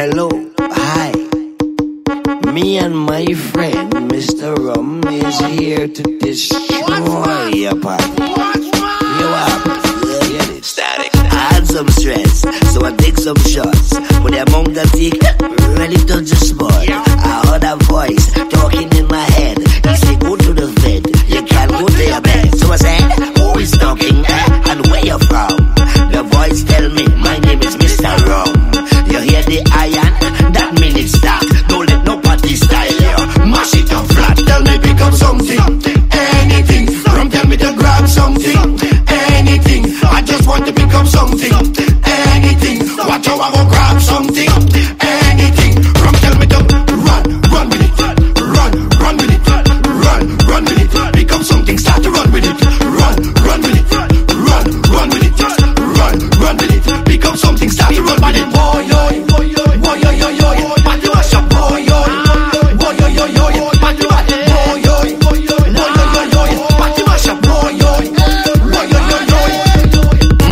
Hello, hi. Me and my friend, Mr. Rum, is here to destroy your party. You up? Get it? Static. I had some stress, so I take some shots. But the amount I take, ready to just spoil. I heard a voice talking in my head. He said, go to the vet, you can't go to your bed. So I said, who is talking, and where you from? The voice tell me, my name is Mr. Rum. You hear the iron? That means it's stop. Don't let nobody style you. Mash it up flat. Tell me pick up something, anything. Rum tell me to grab something, anything. I just want to pick up something, anything. Watch how I go grab something,